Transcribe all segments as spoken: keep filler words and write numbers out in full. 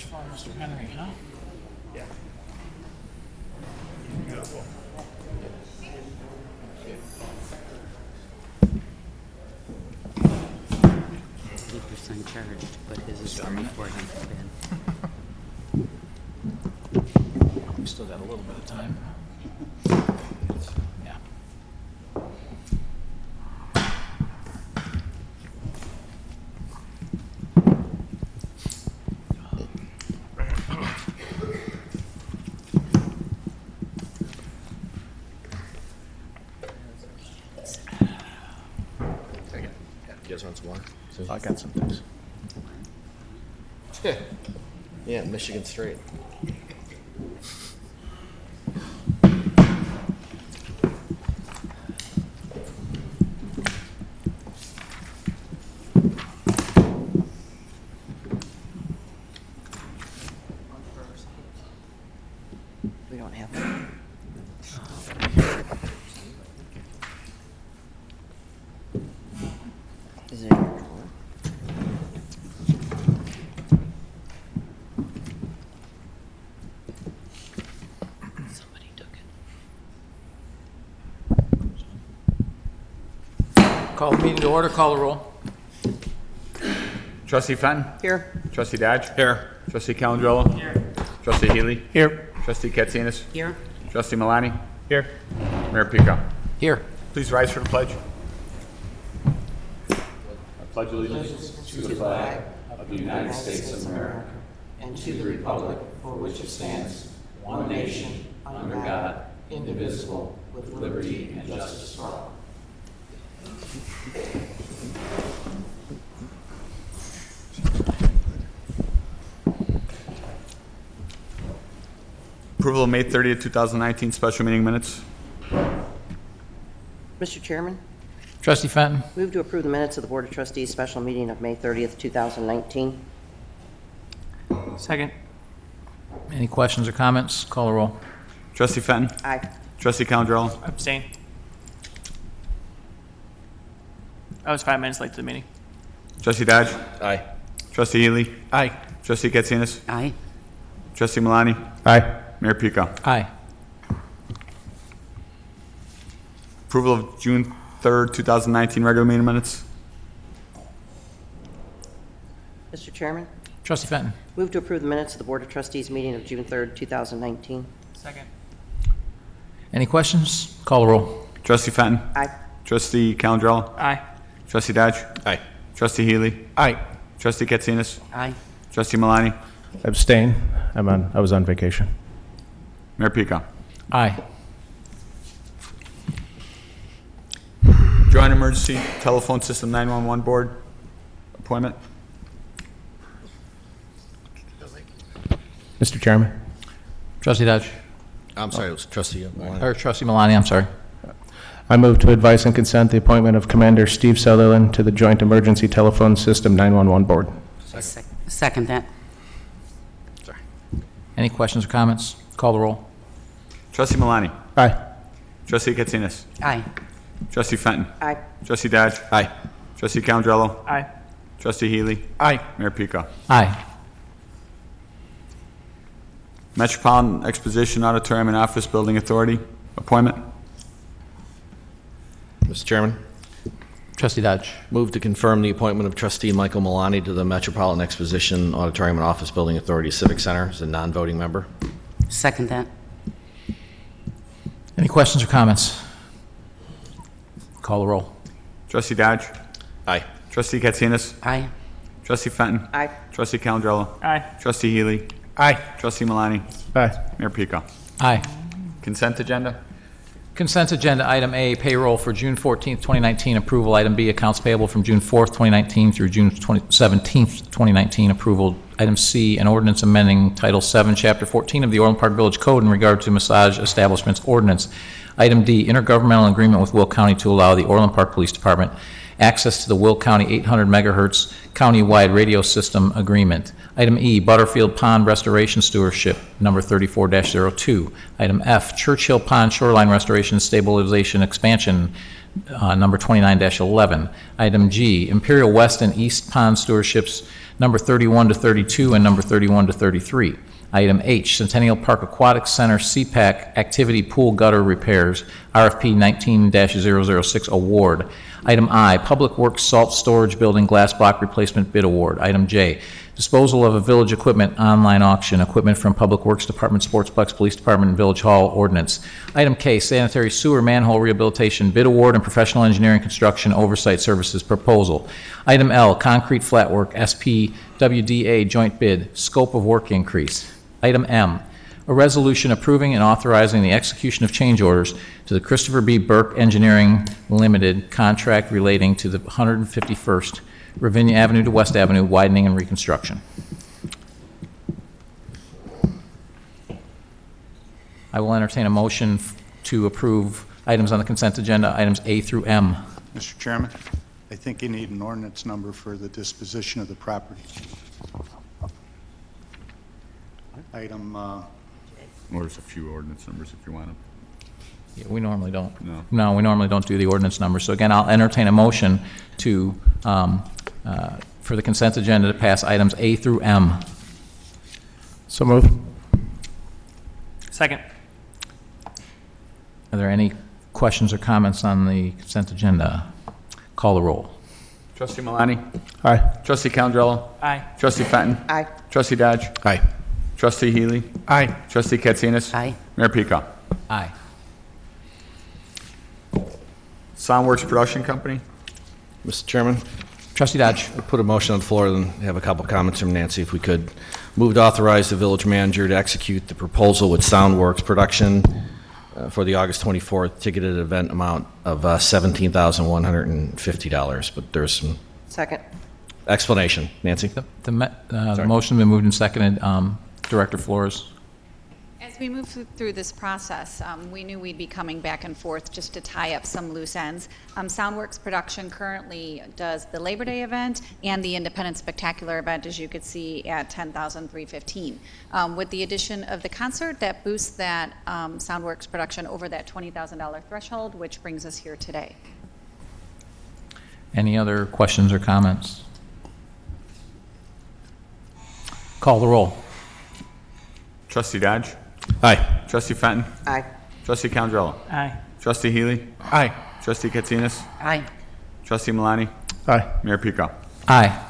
much for Mister Henry, huh? Yeah. Beautiful. eighty percent charged, but his is thirty-four hundred bid. We still got a little bit of time. Yeah. Second. Yeah. You guys want some water? I got some things. Yeah. Yeah, Michigan straight. We don't have one. Is it in your drawer? Somebody took it. Call the meeting to order, call the roll. Trustee Fenton? Here. Trustee Dodge? Here. Trustee Calandrello? Here. Trustee Healy? Here. Trustee Katsinas? Here. Trustee Malani? Here. Mayor Pico? Here. Please rise for the pledge. I pledge allegiance to the flag of the United States of America And to the republic for which it stands, one nation, under God, indivisible, with liberty and justice for all. Approval of May thirtieth, two thousand nineteen special meeting minutes. Mister Chairman, Trustee Fenton? move to approve the minutes of the Board of Trustees special meeting of May thirtieth, two thousand nineteen. Second. Any questions or comments? Call the roll. Trustee Fenton? Aye. Trustee Calandrello? Abstain. I was five minutes late to the meeting. Trustee Dodge? Aye. Trustee Healy? Aye. Trustee Katsinas? Aye. Trustee Malani? Aye. Mayor Pico? Aye. Approval of June third, two thousand nineteen regular meeting minutes. Mister Chairman, Trustee Fenton? move to approve the minutes of the Board of Trustees meeting of June third, two thousand nineteen. Second. Any questions? Call the roll. Trustee Fenton? Aye. Trustee Calandrello? Aye. Trustee Dodge? Aye. Trustee Healy? Aye. Trustee Katsinas? Aye. Trustee Malani? Abstain. I'm on, I was on vacation. Mayor Pico? Aye. Joint Emergency Telephone System nine one one Board appointment. Mister Chairman, Trustee Dodge? I'm sorry, it was trustee. Malani. Or Trustee Malani, I'm sorry. I move to advise and consent the appointment of Commander Steve Sutherland to the Joint Emergency Telephone System nine one one Board. Sec- Second that. Any questions or comments? Call the roll. Trustee Malani? Aye. Trustee Katsinas? Aye. Trustee Fenton? Aye. Trustee Dodge? Aye. Trustee Calandrello? Aye. Trustee Healy? Aye. Mayor Pico? Aye. Metropolitan Exposition Auditorium and Office Building Authority appointment. Mister Chairman, Trustee Dodge? move to confirm the appointment of trustee Michael Malani to the Metropolitan Exposition Auditorium and Office Building Authority Civic Center as a non-voting member. Second that. Any questions or comments? Call the roll. Trustee Dodge? Aye. Trustee Katsinas? Aye. Trustee Fenton? Aye. Trustee Calandrello? Aye. Trustee Healy? Aye. Trustee Malani? Aye. Mayor Pico? Aye. Consent agenda? Consent agenda, item A, payroll for June fourteenth, twenty nineteen, approval. Item B, accounts payable from June fourth, twenty nineteen through June seventeenth, twenty nineteen, approval. Item C, an ordinance amending Title seven, Chapter fourteen of the Orland Park Village Code in regard to massage establishments ordinance. Item D, intergovernmental agreement with Will County to allow the Orland Park Police Department access to the Will County eight hundred megahertz county-wide radio system agreement. Item E, Butterfield Pond Restoration Stewardship, number thirty-four dash zero two. Item F, Churchill Pond Shoreline Restoration Stabilization Expansion, uh, number twenty-nine dash eleven. Item G, Imperial West and East Pond Stewarships, number thirty-one to thirty-two and number thirty-one to thirty-three. Item H, Centennial Park Aquatic Center C PAC Activity Pool Gutter Repairs, R F P nineteen dash zero zero six Award. Item I, Public Works Salt Storage Building Glass Block Replacement Bid Award. Item J, Disposal of a Village Equipment Online Auction, Equipment from Public Works Department, Sportsplex Police Department, and Village Hall Ordinance. Item K, Sanitary Sewer Manhole Rehabilitation Bid Award and Professional Engineering Construction Oversight Services Proposal. Item L, Concrete Flatwork S P W D A Joint Bid, Scope of Work Increase. Item M, a resolution approving and authorizing the execution of change orders to the Christopher B. Burke Engineering Limited contract relating to the one hundred fifty-first Ravinia Avenue to West Avenue widening and reconstruction. I will entertain a motion f- to approve items on the consent agenda, items A through M. Mister Chairman, I think you need an ordinance number for the disposition of the property. Item, uh, Or there's a few ordinance numbers if you want them. Yeah, we normally don't. No. No, we normally don't do the ordinance numbers. So again, I'll entertain a motion to, um, uh, for the consent agenda to pass items A through M. So moved. Second. Are there any questions or comments on the consent agenda? Call the roll. Trustee Malani? Aye. Trustee Calendrello? Aye. Trustee Fenton? Aye. Trustee Dodge? Aye. Trustee Healy? Aye. Trustee Katsinas? Aye. Mayor Pico? Aye. Soundworks Production Company? Mister Chairman, Trustee Dodge. I put a motion on the floor and have a couple comments from Nancy, if we could. Move to authorize the village manager to execute the proposal with Soundworks Production uh, for the August twenty-fourth ticketed event amount of uh, seventeen thousand one hundred fifty dollars. But there's some Second. explanation. Nancy? The, the, me- uh, the Sorry. motion's been moved and seconded. Um, Director Flores. As we move through- through this process, um, we knew we'd be coming back and forth just to tie up some loose ends. Um, Soundworks Production currently does the Labor Day event and the Independence Spectacular event, as you could see, at ten thousand three hundred fifteen dollars. Um, with the addition of the concert, that boosts that um, Soundworks Production over that twenty thousand dollars threshold, which brings us here today. Any other questions or comments? Call the roll. Trustee Dodge? Aye. Trustee Fenton? Aye. Trustee Calendrello? Aye. Trustee Healy? Aye. Trustee Katsinas? Aye. Trustee Malani? Aye. Mayor Pico? Aye.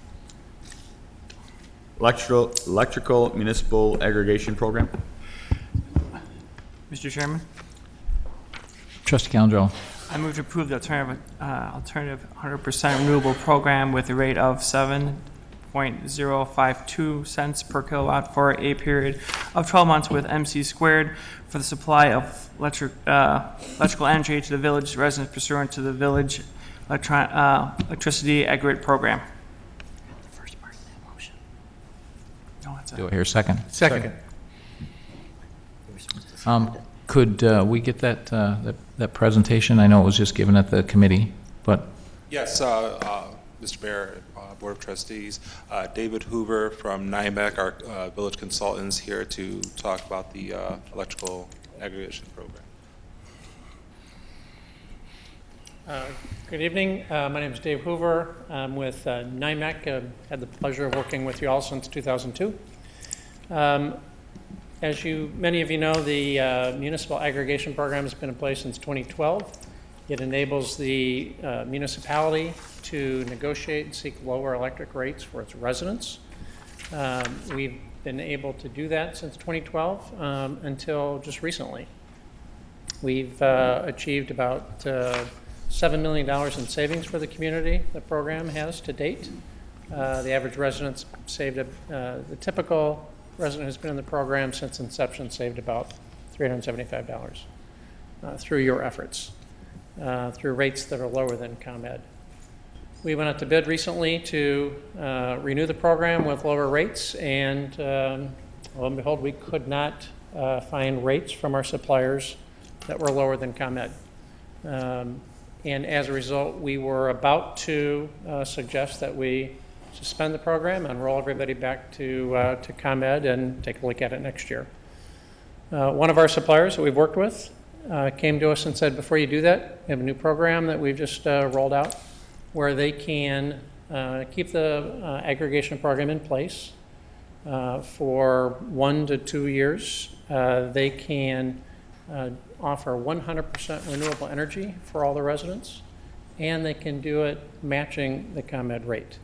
Electrical, Electrical Municipal Aggregation Program? Mister Chairman, Trustee Calendro. I move to approve the alternative, uh, alternative one hundred percent renewable program with a rate of seven point zero five two cents per kilowatt for a period of twelve months with M C squared for the supply of electric, uh, electrical energy to the village residents pursuant to the village electron, uh, electricity aggregate program. First part of that motion. No, that's Do it. I hear a second? Second. You were supposed to Um, second it. Could uh, we get that, uh, that, that presentation? I know it was just given at the committee, but Yes, uh, uh, Mister Mayor, uh, Board of Trustees, uh, David Hoover from NIMAC, our uh, village consultants, here to talk about the uh, electrical aggregation program. Uh, Good evening. Uh, My name is Dave Hoover. I'm with uh, NIMAC. Uh, Had the pleasure of working with you all since two thousand two. Um, As you, many of you know, the uh, municipal aggregation program has been in place since twenty twelve. It enables the uh, municipality to negotiate and seek lower electric rates for its residents. Um, We've been able to do that since twenty twelve um, until just recently. We've uh, achieved about uh, seven million dollars in savings for the community, the program has to date. Uh, The average resident's saved, a- uh, the typical resident who's been in the program since inception saved about three hundred seventy-five dollars uh, through your efforts, uh, through rates that are lower than ComEd. We went out to bid recently to uh, renew the program with lower rates, and um, lo and behold, we could not uh, find rates from our suppliers that were lower than ComEd. Um, and as a result, we were about to uh, suggest that we suspend the program and roll everybody back to uh, to ComEd and take a look at it next year. Uh, one of our suppliers that we've worked with uh, came to us and said, before you do that, we have a new program that we've just uh, rolled out where they can uh, keep the uh, aggregation program in place uh, for one to two years. Uh, they can uh, offer one hundred percent renewable energy for all the residents, and they can do it matching the ComEd rate.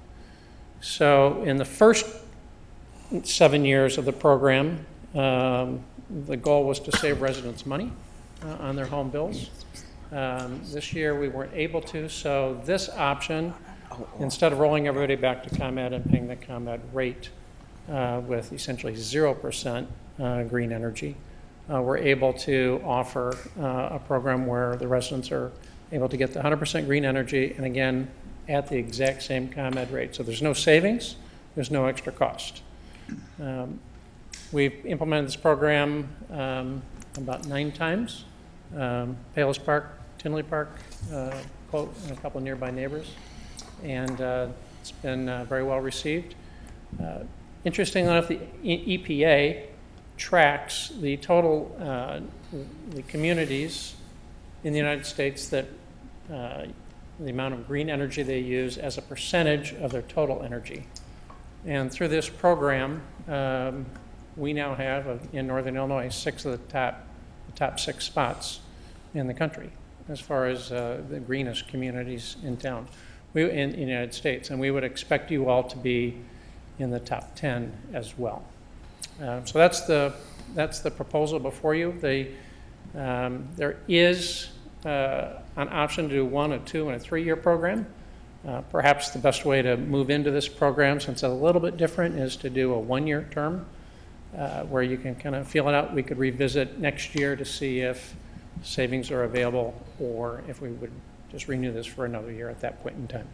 So in the first seven years of the program, um, the goal was to save residents money uh, on their home bills. Um, this year we weren't able to, so this option, instead of rolling everybody back to ComEd and paying the ComEd rate uh, with essentially zero percent uh, green energy, uh, we're able to offer uh, a program where the residents are able to get the one hundred percent green energy, and again, at the exact same ComEd rate. So there's no savings, there's no extra cost. Um, we've implemented this program um, about nine times. Um, Palos Park, Tinley Park, uh, quote, and a couple nearby neighbors. And uh, it's been uh, very well received. Uh, interestingly enough, the E P A tracks the total, uh, the communities in the United States that uh, the amount of green energy they use as a percentage of their total energy. And through this program, um, we now have, uh, in Northern Illinois, six of the top, the top six spots in the country as far as uh, the greenest communities in town, we, in, in the United States. And we would expect you all to be in the top ten as well. Uh, so that's the, that's the proposal before you. They, um, there is uh, an option to do one, a two, and a three-year program. Uh, perhaps the best way to move into this program, since it's a little bit different, is to do a one-year term uh, where you can kind of feel it out. We could revisit next year to see if savings are available or if we would just renew this for another year at that point in time.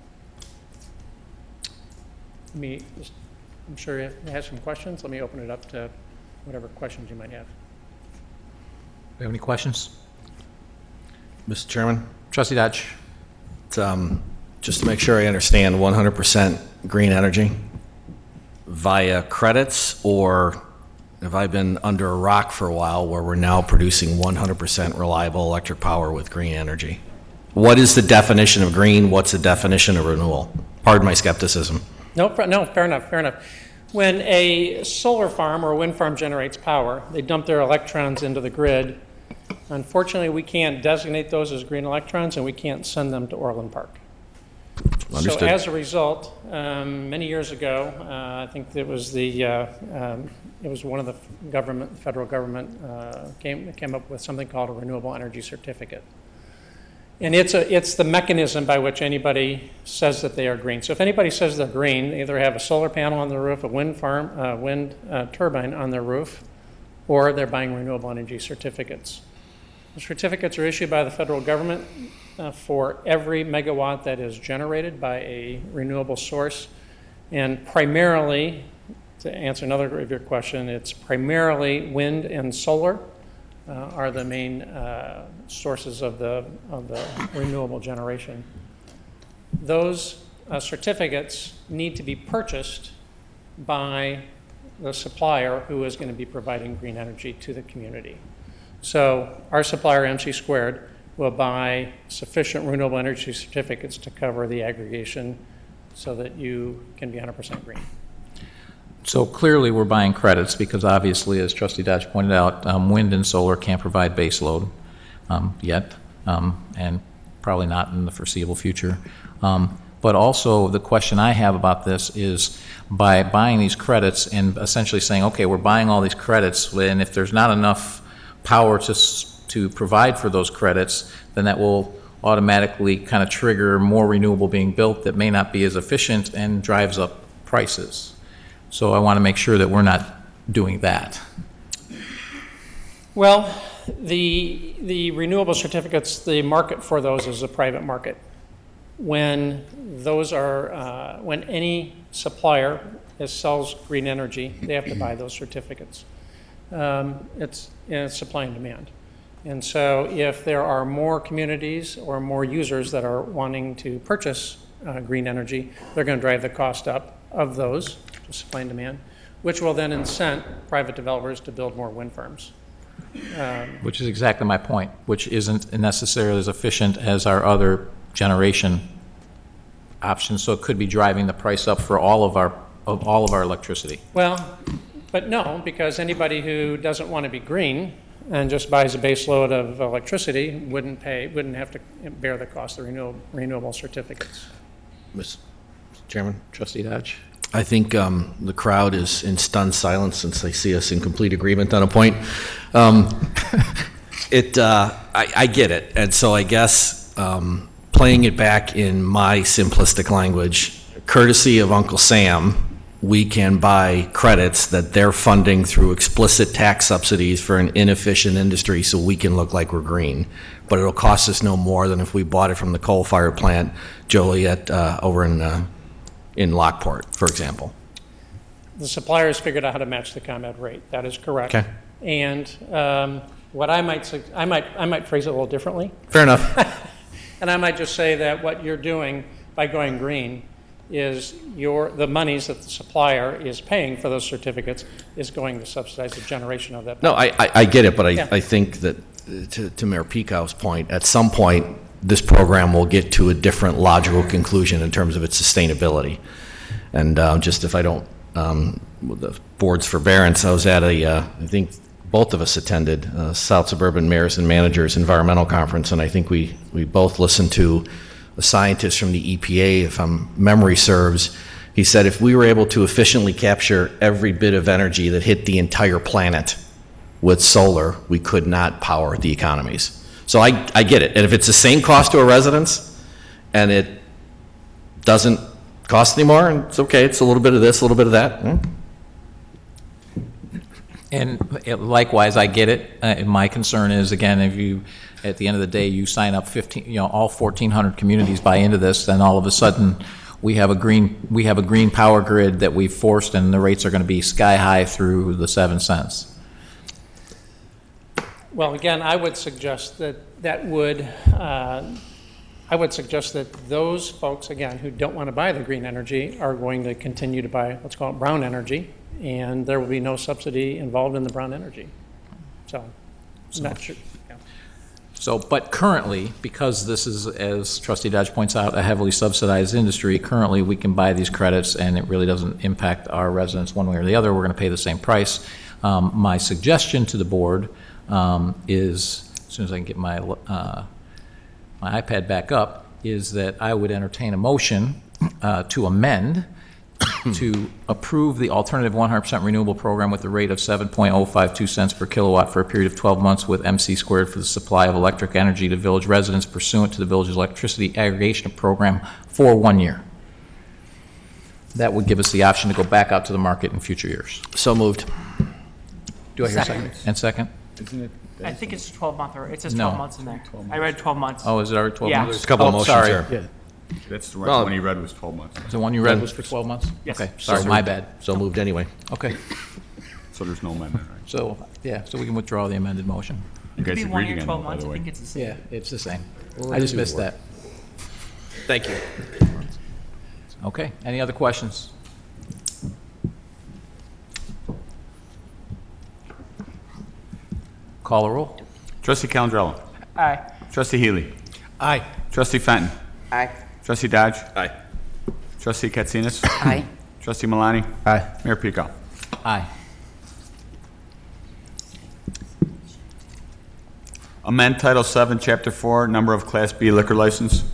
Let me just, I'm sure you have some questions. Let me open it up to whatever questions you might have. Do you have any questions? Mister Chairman? Trustee Dodge. It's, um, just to make sure I understand, one hundred percent green energy via credits, or have I been under a rock for a while where we're now producing one hundred percent reliable electric power with green energy? What is the definition of green? What's the definition of renewal? Pardon my skepticism. No, no, fair enough, fair enough. When a solar farm or a wind farm generates power, they dump their electrons into the grid. Unfortunately, we can't designate those as green electrons, and we can't send them to Orland Park. Understood. So as a result, um, many years ago, uh, I think it was the uh, um, it was one of the government, federal government uh, came came up with something called a renewable energy certificate, and it's a it's the mechanism by which anybody says that they are green. So if anybody says they're green, they either have a solar panel on their roof, a wind farm, uh, wind uh, turbine on their roof, or they're buying renewable energy certificates. The certificates are issued by the federal government uh, for every megawatt that is generated by a renewable source. And primarily, to answer another of your question, it's primarily wind and solar uh, are the main uh, sources of the, of the renewable generation. Those uh, certificates need to be purchased by the supplier who is going to be providing green energy to the community. So our supplier, M C Squared, will buy sufficient renewable energy certificates to cover the aggregation so that you can be one hundred percent green. So clearly, we're buying credits because obviously, as Trustee Dodge pointed out, um, wind and solar can't provide base load um, yet, um, and probably not in the foreseeable future. Um, but also, the question I have about this is, by buying these credits and essentially saying, okay, we're buying all these credits, and if there's not enough power to to provide for those credits, then that will automatically kind of trigger more renewable being built that may not be as efficient and drives up prices. So I want to make sure that we're not doing that. Well, the the renewable certificates, the market for those is a private market. When those are, uh, when any supplier that sells green energy, they have to buy those certificates. Um, it's, it's supply and demand. And so if there are more communities or more users that are wanting to purchase uh, green energy, they're going to drive the cost up of those, supply and demand, which will then incent private developers to build more wind farms. Which is exactly my point, which isn't necessarily as efficient as our other generation options, so it could be driving the price up for all of our, of all of our electricity. Well, but no, because anybody who doesn't want to be green and just buys a base load of electricity wouldn't pay, wouldn't have to bear the cost of renewable, renewable certificates. Mister Chairman? Trustee Dodge? I think um, the crowd is in stunned silence since they see us in complete agreement on a point. Um, it, uh, I, I get it, and so I guess um, playing it back in my simplistic language, courtesy of Uncle Sam, we can buy credits that they're funding through explicit tax subsidies for an inefficient industry so we can look like we're green. But it'll cost us no more than if we bought it from the coal-fired plant, Joliet, uh, over in uh, in Lockport, for example. The suppliers figured out how to match the ComEd rate. That is correct. Okay. And um, what I might, sug- I might, I might phrase it a little differently. Fair enough. And I might just say that what you're doing by going green is your, the monies that the supplier is paying for those certificates is going to subsidize the generation of that. No, I, I, I get it, but I, Yeah. I think that, uh, to, to Mayor Peekow's point, at some point, this program will get to a different logical conclusion in terms of its sustainability. And uh, just if I don't, um, with the board's forbearance, I was at a, uh, I think both of us attended uh, South Suburban Mayors and Managers Environmental Conference, and I think we, we both listened to a scientist from the E P A, if I'm, memory serves. He said if we were able to efficiently capture every bit of energy that hit the entire planet with solar, we could not power the economies. So I, I get it. And if it's the same cost to a residence and it doesn't cost anymore, and it's okay, it's a little bit of this, a little bit of that. eh? And it- likewise, I get it. Uh, My concern is, again, if you, at the end of the day, you sign up fifteen, you know, all fourteen hundred communities buy into this, then all of a sudden, we have a green, we have a green power grid that we've forced, and the rates are going to be sky high through the seven cents. Well, again, I would suggest that that would, uh, I would suggest that those folks, again, who don't want to buy the green energy are going to continue to buy, let's call it brown energy, and there will be no subsidy involved in the brown energy. So, not sure. yeah. So, but currently, because this is, as Trustee Dodge points out, a heavily subsidized industry, currently we can buy these credits and it really doesn't impact our residents one way or the other. We're going to pay the same price. Um, my suggestion to the board um, is, as soon as I can get my, uh, my iPad back up, is that I would entertain a motion uh, to amend to approve the alternative one hundred percent renewable program with the rate of seven point oh five two cents per kilowatt for a period of twelve months with M C squared for the supply of electric energy to village residents pursuant to the village's electricity aggregation program for one year. That would give us the option to go back out to the market in future years. So moved. Do I hear a second? And second? Isn't it? I think it's twelve month, or it says No. twelve months in there. I read twelve months. Oh, is it already twelve Yeah. months? There's a couple of Oh, motions sorry. there. That's the Well- right one you read was twelve months. The one you read was for twelve months? Yes. Okay, sorry, my bad. So moved anyway. Okay, So there's no amendment, right? so, yeah, so we can withdraw the amended motion. You guys Could be one agreed year, again, twelve by months. the I way. think it's the same. Yeah, it's the same. I just missed that. Thank you. Okay, any other questions? Call a roll. Trustee Calandrella. Aye. Trustee Healy. Aye. Trustee Fenton. Aye. Trustee Dodge. Aye. Trustee Katsinas. Aye. Trustee Malani. Aye. Mayor Pico. Aye. Amend Title seven, Chapter four, number of Class B liquor license.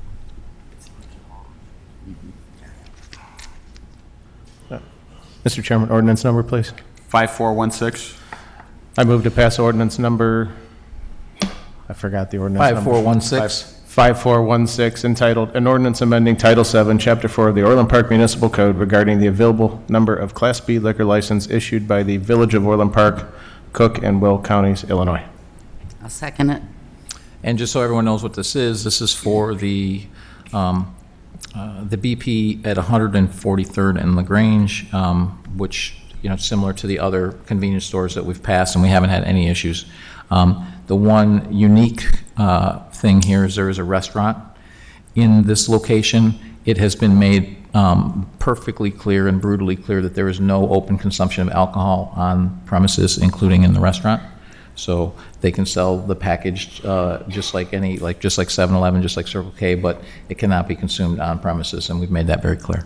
Mister Chairman, ordinance number, please. five four one six. I move to pass ordinance number, I forgot the ordinance number. Five, four, one, six. five four one six, entitled, "An Ordinance Amending Title seven, Chapter four of the Orland Park Municipal Code regarding the available number of Class B liquor license issued by the Village of Orland Park, Cook and Will Counties, Illinois." I'll second it. And just so everyone knows what this is, this is for the, um, uh, the B P at one hundred forty-third and LaGrange, um, which, you know, similar to the other convenience stores that we've passed, and we haven't had any issues. Um, The one unique uh, thing here is there is a restaurant in this location. It has been made um, perfectly clear and brutally clear that there is no open consumption of alcohol on premises, including in the restaurant. So they can sell the package uh, just like any, like, just like seven eleven, just like Circle K, but it cannot be consumed on premises, and we've made that very clear.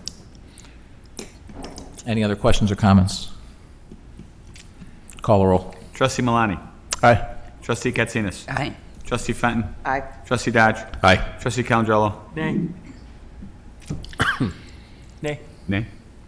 Any other questions or comments? Call the roll. Trustee Malani. Aye. Trustee Katsinas. Aye. Trustee Fenton. Aye. Trustee Dodge. Aye. Trustee Calandrello. Nay. Nay. Nay.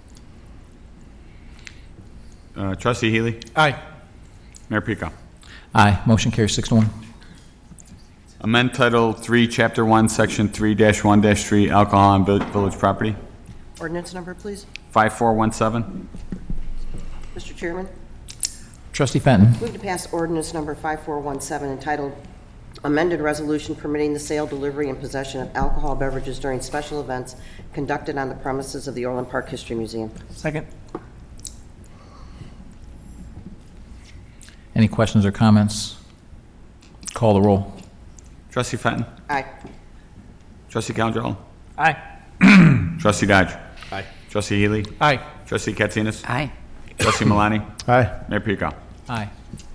Uh, Trustee Healy. Aye. Mayor Pico. Aye. Motion carries six to one. Amend Title three, Chapter one, Section three dash one dash three, Alcohol on Vill- Village Property. Ordinance number, please. five four one seven. Mister Chairman, Trustee Fenton. move to pass ordinance number five four one seven entitled Amended Resolution Permitting the Sale, Delivery, and Possession of Alcohol Beverages During Special Events Conducted on the Premises of the Orland Park History Museum. Second. Any questions or comments? Call the roll. Trustee Fenton. Aye. Trustee Calandrello. Aye. Trustee Dodge. Aye. Trustee Healy. Aye. Trustee Katsinas. Aye. Trustee Malani. Aye. Mayor Pico. Aye.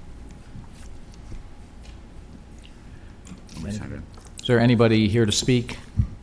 Is there anybody here to speak?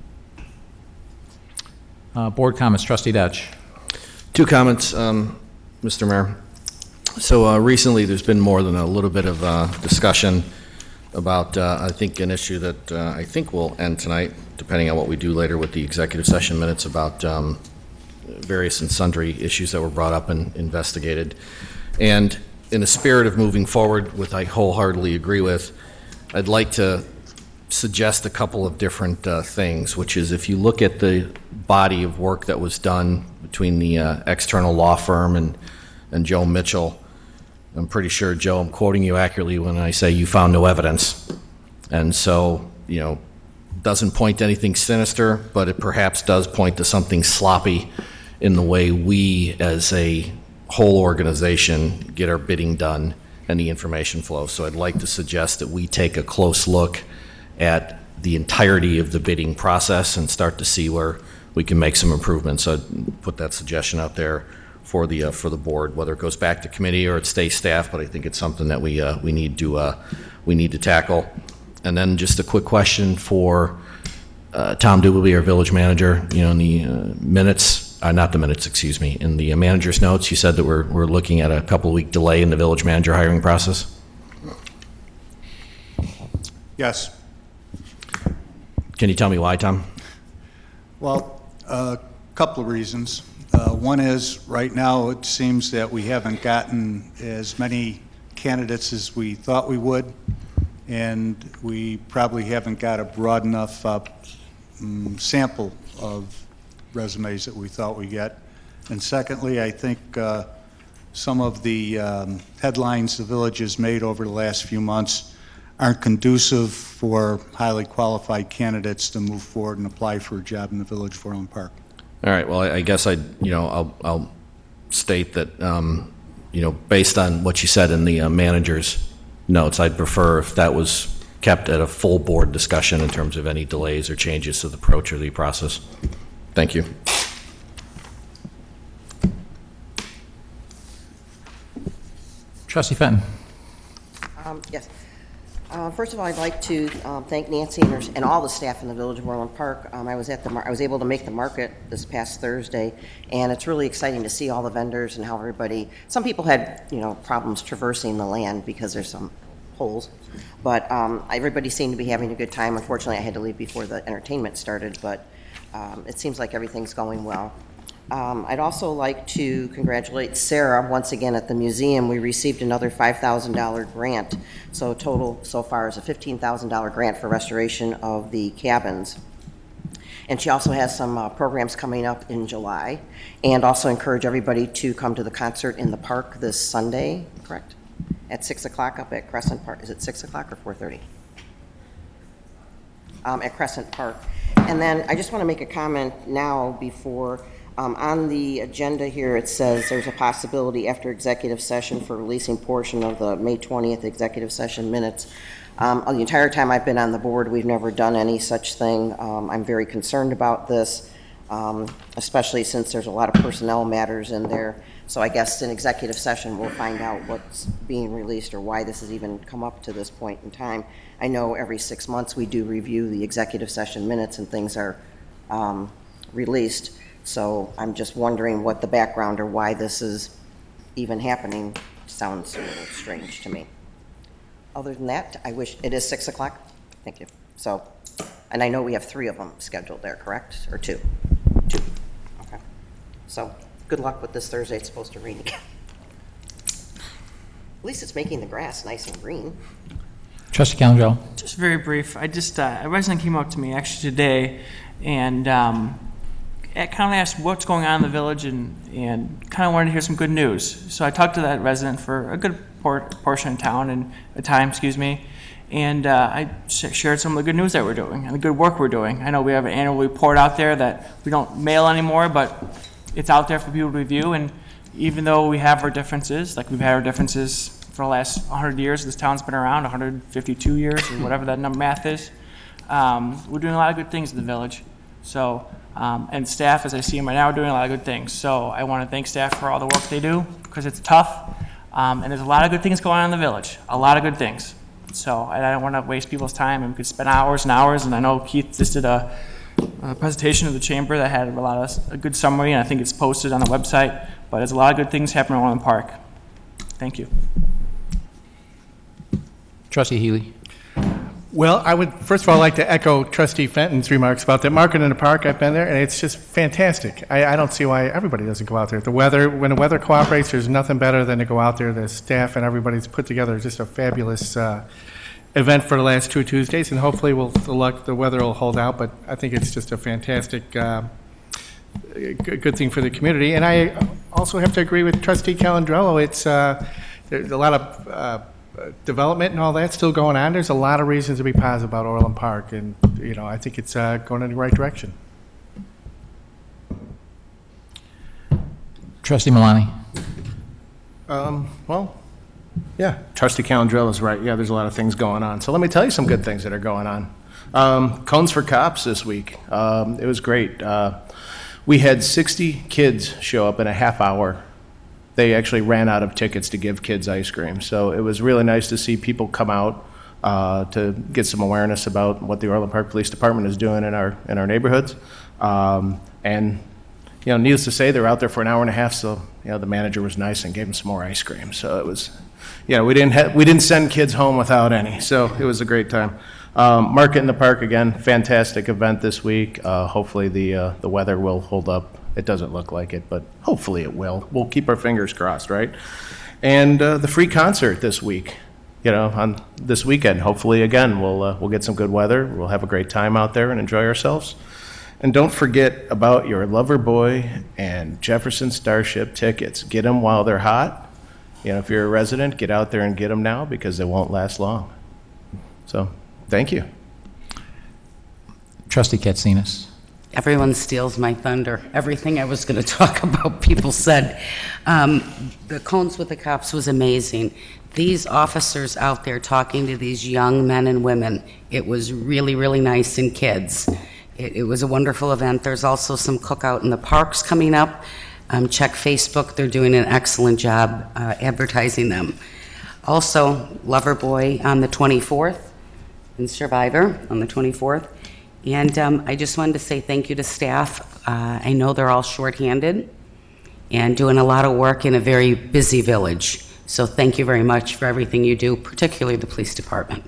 Uh, Board comments, Trustee Dodge. Two comments, um, Mister Mayor. So uh, recently, there's been more than a little bit of uh, discussion about, uh, I think, an issue that uh, I think will end tonight, depending on what we do later with the executive session minutes, about um, various and sundry issues that were brought up and investigated. And in the spirit of moving forward, which I wholeheartedly agree with, I'd like to suggest a couple of different uh, things, which is if you look at the body of work that was done between the uh, external law firm and, and Joe Mitchell, I'm pretty sure, Joe, I'm quoting you accurately when I say you found no evidence. And so, you know, doesn't point to anything sinister, but it perhaps does point to something sloppy in the way we as a whole organization get our bidding done and the information flow. So I'd like to suggest that we take a close look at the entirety of the bidding process and start to see where we can make some improvements. So I'd put that suggestion out there for the uh, for the board, whether it goes back to committee or it stays staff. But I think it's something that we uh, we need to uh, we need to tackle. And then just a quick question for uh, Tom Dubleby, our village manager. You know, in the uh, minutes, uh, not the minutes, excuse me, in the uh, manager's notes, you said that we're we're looking at a couple of week delay in the village manager hiring process. Yes. Can you tell me why, Tom? Well, a couple of reasons. Uh, one is, right now, it seems that we haven't gotten as many candidates as we thought we would, and we probably haven't got a broad enough uh, um, sample of resumes that we thought we'd get. And secondly, I think uh, some of the um, headlines the village has made over the last few months aren't conducive for highly qualified candidates to move forward and apply for a job in the village of Orland Park. All right. Well, I, I guess I, you know, I'll, I'll state that, um, you know, based on what you said in the uh, manager's notes, I'd prefer if that was kept at a full board discussion in terms of any delays or changes to the approach or the process. Thank you. Trustee Fenton. Um, Yes. Uh, First of all, I'd like to um, thank Nancy and, her, and all the staff in the Village of Orland Park. Um, I was at the mar- I was able to make the market this past Thursday, and it's really exciting to see all the vendors and how everybody. Some people had, you know, problems traversing the land because there's some holes, but um, everybody seemed to be having a good time. Unfortunately, I had to leave before the entertainment started, but um, it seems like everything's going well. Um, I'd also like to congratulate Sarah once again at the museum. We received another five thousand dollars grant, so total so far is a fifteen thousand dollars grant for restoration of the cabins. And she also has some uh, programs coming up in July, and also encourage everybody to come to the concert in the park this Sunday, correct? At six o'clock up at Crescent Park. Is it six o'clock or four thirty? Um, at Crescent Park. And then I just want to make a comment now before. Um, on the agenda here, it says there's a possibility after executive session for releasing portion of the May twentieth executive session minutes. Um, the entire time I've been on the board, we've never done any such thing. Um, I'm very concerned about this, um, especially since there's a lot of personnel matters in there. So I guess in executive session, we'll find out what's being released or why this has even come up to this point in time. I know every six months we do review the executive session minutes and things are um, released. So I'm just wondering what the background or why this is even happening. Sounds a little strange to me. Other than that, I wish, it is six o'clock? Thank you. So, and I know we have three of them scheduled there, correct? Or two? Two. Okay. So, good luck with this Thursday. It's supposed to rain again. At least it's making the grass nice and green. Trustee Calandrello. Just very brief. I just, uh, a resident came up to me actually today and um, kind of asked what's going on in the village and, and kind of wanted to hear some good news. So I talked to that resident for a good por- portion of town and a time, excuse me, and uh, I sh- shared some of the good news that we're doing and the good work we're doing. I know we have an annual report out there that we don't mail anymore, but it's out there for people to review, and even though we have our differences, like we've had our differences for the last one hundred years, this town's been around, one hundred fifty-two years, or whatever that number math is, um, we're doing a lot of good things in the village. So, um, and staff, as I see them right now, are doing a lot of good things. So I want to thank staff for all the work they do, because it's tough, um, and there's a lot of good things going on in the village, a lot of good things. So I don't want to waste people's time, and we could spend hours and hours, and I know Keith just did a a presentation of the chamber that had a lot of a good summary, and I think it's posted on the website. But there's a lot of good things happening around the park. Thank you. Trustee Healy. Well, I would first of all like to echo Trustee Fenton's remarks about that market in the park. I've been there, and it's just fantastic. I, I don't see why everybody doesn't go out there. The weather, when the weather cooperates, there's nothing better than to go out there. The staff and everybody's put together just a fabulous uh, event for the last two Tuesdays, and hopefully we'll, the luck, the weather will hold out. But I think it's just a fantastic, uh, good, good thing for the community. And I also have to agree with Trustee Calandrello. It's uh, there's a lot of uh, development and all that still going on. There's a lot of reasons to be positive about Orland Park, and you know I think it's uh, going in the right direction. Trustee Milani. Um, well. Yeah, Trustee Calandrello is right. Yeah, there's a lot of things going on. So let me tell you some good things that are going on. Um, Cones for Cops this week. Um, it was great. Uh, we had sixty kids show up in a half hour. They actually ran out of tickets to give kids ice cream. So it was really nice to see people come out uh, to get some awareness about what the Orland Park Police Department is doing in our in our neighborhoods. Um, and you know, needless to say, they're out there for an hour and a half. So you know, the manager was nice and gave them some more ice cream. So it was. Yeah, we didn't ha- we didn't send kids home without any, so it was a great time. Um, Market in the Park again, fantastic event this week. Uh, hopefully the uh, the weather will hold up. It doesn't look like it, but hopefully it will. We'll keep our fingers crossed, right? And uh, the free concert this week, you know, on this weekend. Hopefully again we'll uh, we'll get some good weather. We'll have a great time out there and enjoy ourselves. And don't forget about your Loverboy and Jefferson Starship tickets. Get them while they're hot. You know, if you're a resident, get out there and get them now because they won't last long. So, thank you. Trustee Katsinas. Everyone steals my thunder. Everything I was going to talk about, people said. Um, the Cones with the Cops was amazing. These officers out there talking to these young men and women, it was really, really nice, and kids. It, it was a wonderful event. There's also some cookout in the parks coming up. Um, check Facebook. They're doing an excellent job uh, advertising them. Also, Loverboy on the twenty-fourth and Survivor on the twenty-fourth. And um, I just wanted to say thank you to staff. Uh, I know they're all shorthanded and doing a lot of work in a very busy village. So thank you very much for everything you do, particularly the police department.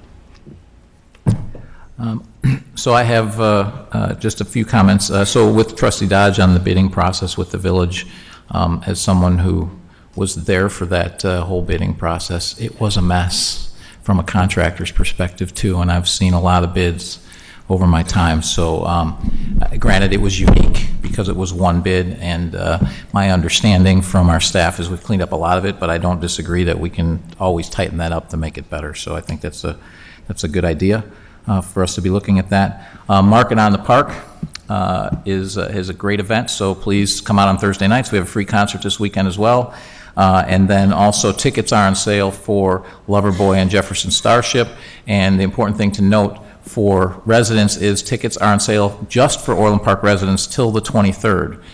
Um, so I have uh, uh, just a few comments. Uh, so with Trustee Dodge on the bidding process with the village, um, as someone who was there for that uh, whole bidding process, it was a mess from a contractor's perspective too, and I've seen a lot of bids over my time. So um, granted, it was unique because it was one bid, and uh, my understanding from our staff is we've cleaned up a lot of it, but I don't disagree that we can always tighten that up to make it better. So I think that's a that's a good idea. Uh, for us to be looking at that. Uh, Market on the Park uh, is, uh, is a great event, so please come out on Thursday nights. We have a free concert this weekend as well. Uh, and then also tickets are on sale for Loverboy and Jefferson Starship. And the important thing to note for residents is tickets are on sale just for Orland Park residents till the twenty-third.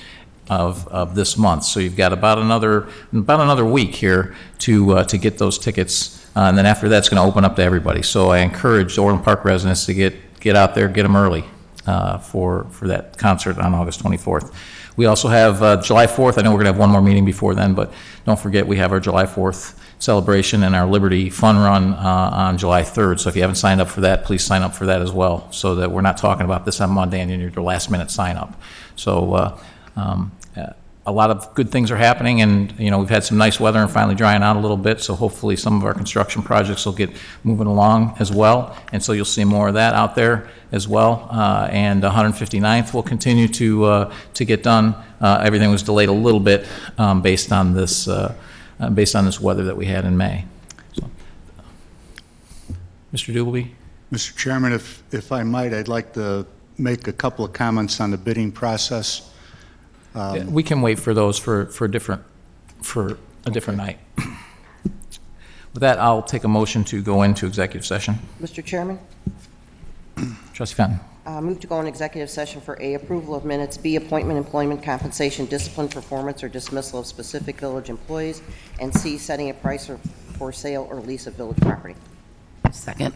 of, of this month. So you've got about another, about another week here to, uh, to get those tickets. Uh, and then after that, it's going to open up to everybody. So I encourage the Orland Park residents to get, get out there, get them early uh, for, for that concert on August twenty-fourth. We also have uh, July fourth. I know we're going to have one more meeting before then, but don't forget we have our July fourth celebration and our Liberty Fun Run uh, on July third. So if you haven't signed up for that, please sign up for that as well, so that we're not talking about this on Monday and you're your last minute sign up. So uh, um, uh, a lot of good things are happening, and you know we've had some nice weather and finally drying out a little bit. So hopefully some of our construction projects will get moving along as well, and so you'll see more of that out there as well. Uh, and one hundred fifty-ninth will continue to uh, to get done. Uh, everything was delayed a little bit um, based on this uh, uh, based on this weather that we had in May. So, Mister Dubleby? Mister Chairman, if, if I might, I'd like to make a couple of comments on the bidding process. Um, Yeah, we can wait for those for, for different, for a different night. With that, I'll take a motion to go into executive session. Mister Chairman, Trustee Fenton. uh, move to go in executive session for A, approval of minutes, B, appointment, employment, compensation, discipline, performance, or dismissal of specific village employees, and C, setting a price or for sale or lease of village property. Second.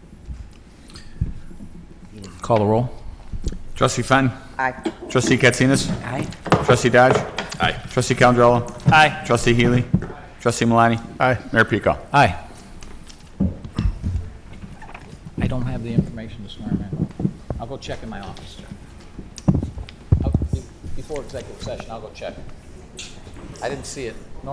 Call the roll. Trustee Fenton. Aye. Trustee Katsinas. Aye. Trustee Dodge. Aye. Trustee Calgendrola. Aye. Trustee Healy. Trustee Malani. Aye. Mayor Pico. Aye. I don't have the information to swear him in. I'll go check in my office. I'll- Before executive session, I'll go check. I didn't see it.